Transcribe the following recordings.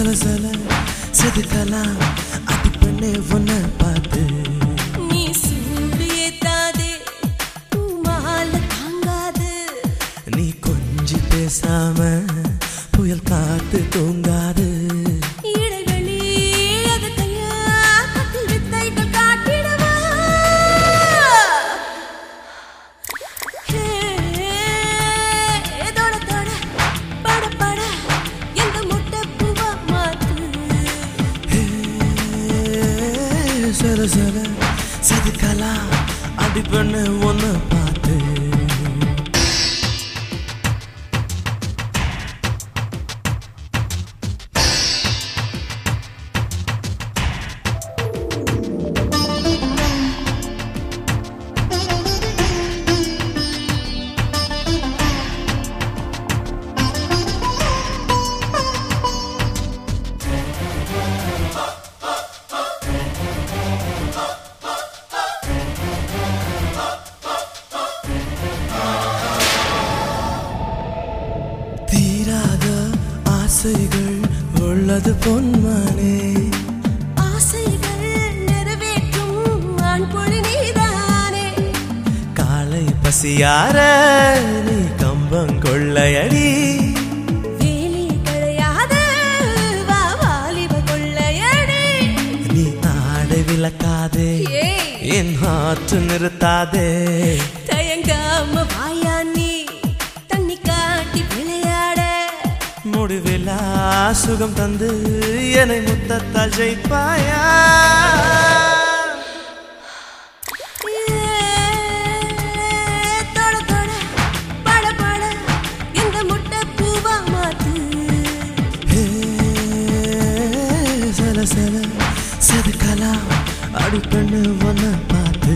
சல செதுக்கலாம் அடி பண்ணே ஒன்ன பார்த்து நீ சூடு ஏத்தாதே பூமால தாங்காது நீ கொஞ்சி பேசாம புயல் காத்து தூங்காது இடைவெளி அது கையா கட்டில் வித்தைகள் காட்டிடவா தோட தோட பட பட எந்த முட்டை பூவா மாத்து சல சல செதுக்கலாம் அடி பண்ணே ஒன்ன பார்த்து தீராத ஆசைகள் உள்ளது பொன்மானே ஆசைகள் நிறைவேற்றும் ஆண்பொழி நீதானே காலை பசியார நீ கம்பங்கொள்ளையடி வேலி கிடையாத வா வாலிப கொள்ளையடி நீ ஆடை விளக்காதே என் ஆற்று நிறுத்தாதே தயங்காம வாயா நீ தண்ணி காட்டி விளையாட முடிவிலா சுகம் தந்து என்னை முத்தத்தால் ஜெயிப்பாயா தோட தோட பட பட எந்த முட்டை பூவா மாத்து சல சல செதுக்கலாம் அடி பண்ணு ஒன்ன பார்த்து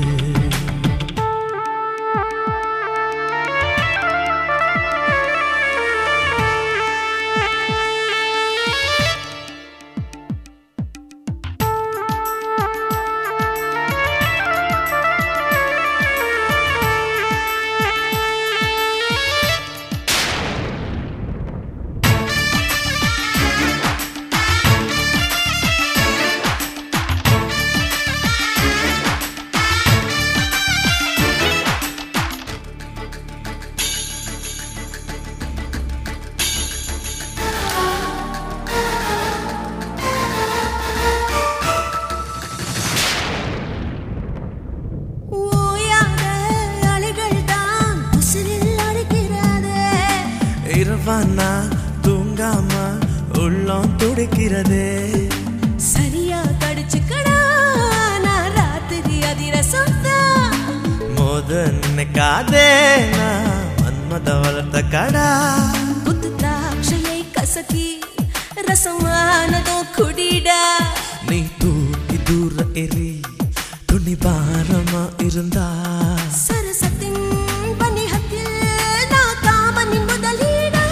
ஓயாத அலைகள் தான் உசிரில் அடிக்கிறதே இரவானா தூங்காம உள்ளம் துடிக்கிறதே சரியா கடிச்சுக்கடா நான் ராத்திரி அதிரசம் தான் மோத நினைக்காதே நான் மன்மத வளர்த்த கடா புத்து திராட்சையை கசக்கி ரசமானதோ குடிடா நீ தூக்கி தூர எரி துணி பாரமா இருந்தா சரசத்தின் வணிகத்தில் நான் காமனின் முதலீடா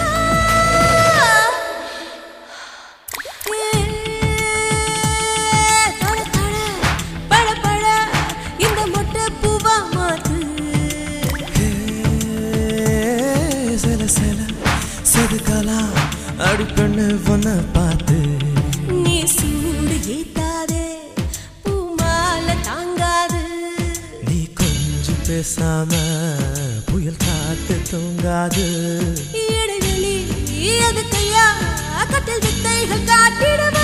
தோட தோட பட பட இந்த மொட்டை பூவா மாத்து சல சல செதுக்கலாம் அடி பண்ணு ஒன்ன பார்த்து நீ சூடு ஏத்தாதே பூமால தாங்காது நீ கொஞ்சம் பேசாம புயல் காத்து தூங்காது இடைவெளி அது கையா கட்டில் வித்தைகள் காட்டிடவா